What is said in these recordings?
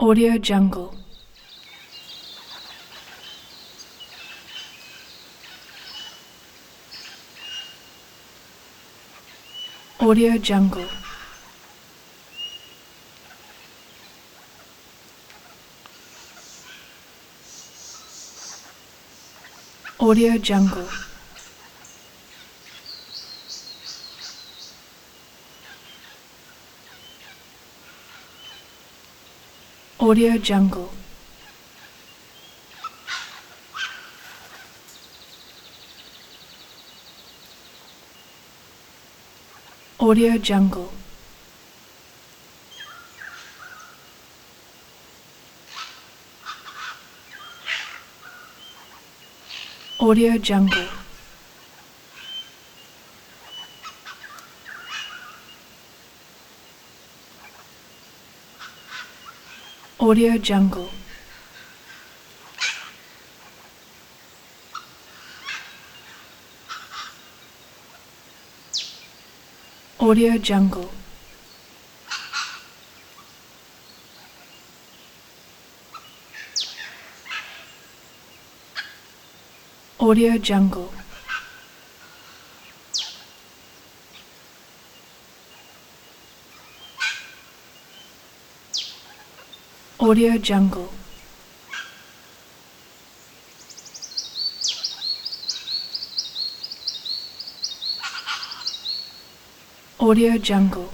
Audio Jungle. Audio Jungle. Audio Jungle. Audio Jungle. Audio Jungle. Audio Jungle. Audio Jungle. Audio Jungle. Audio Jungle. Audio Jungle. Audio Jungle.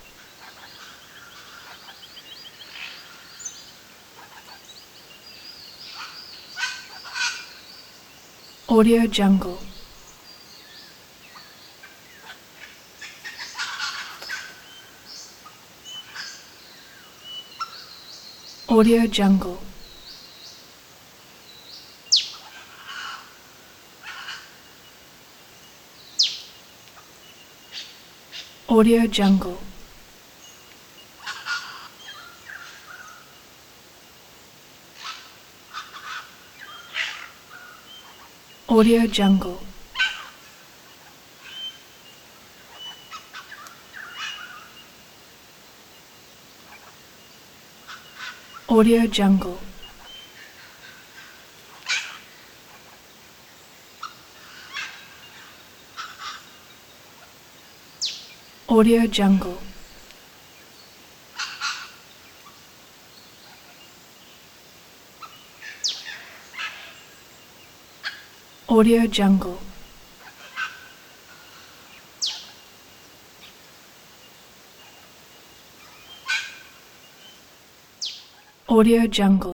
Audio Jungle. Audio Jungle. Audio Jungle. Audio Jungle. Audio Jungle. Audio Jungle. Audio Jungle. Audio Jungle.